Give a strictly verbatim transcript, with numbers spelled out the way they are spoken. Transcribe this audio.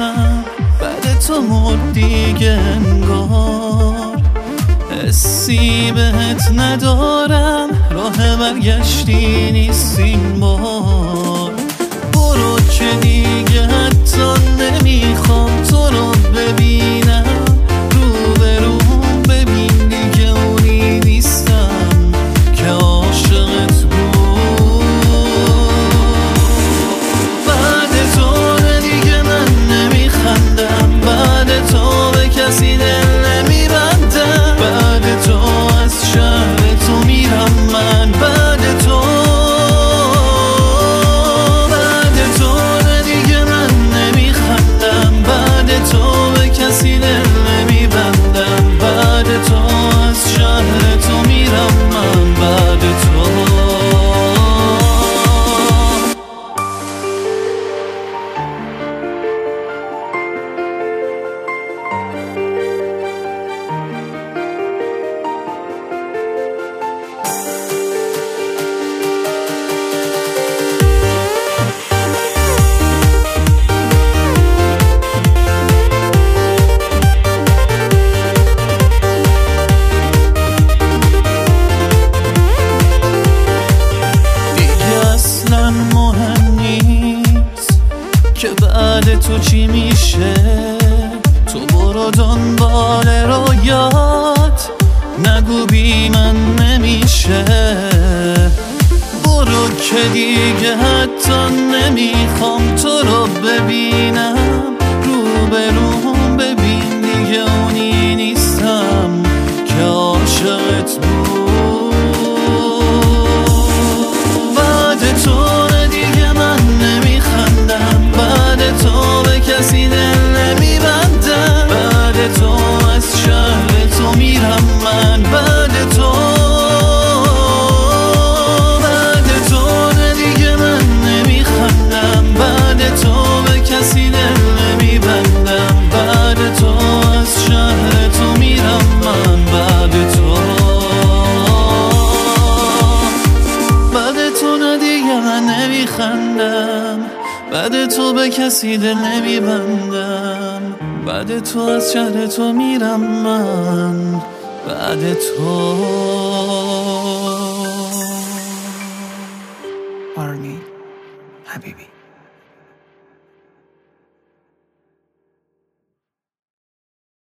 نیستم، بعد تو مرد دیگه انگار. حسی بهت ندارم، راه برگشتی نیست این بار. برو که دیگه حتی نمیخوام تو رو ببینم، رو به رو ببین دیگه اونی نیستم که عاشقت بود. بعد تو دیگه من نمیخندم، بعد تو به کسی دل نمیبندم، بعد تو از شهر تو میرم من، بعد تو بعد تو دیگه من نمیخندم، بعد تو به کسی دل نمیبندم، بعد تو از شهر تو میرم من، بعد تو. که بعد تو چی میشه، تو برو دنبال رویات، نگو بی من نمیشه. برو که دیگه حتی نمیخوام تو رو ببینم، رو به رو ببین دیگه اونی نیستم که عاشقت بود. بعد تو دیگه من نمیخندم، بعد تو به کسی دل نمیبندم، بعد تو از شهر تو میرم من، بعد تو بعد تو دیگه من نمیخندم، بعد تو به کسی دل نمیبندم، بعد تو از شهر تو میرم من، بعد تو بعد تو دیگه من نمیخندم، بعد تو به کسی دل نمیبندم، بعد تو از شهر تو میرم من، بعد تو.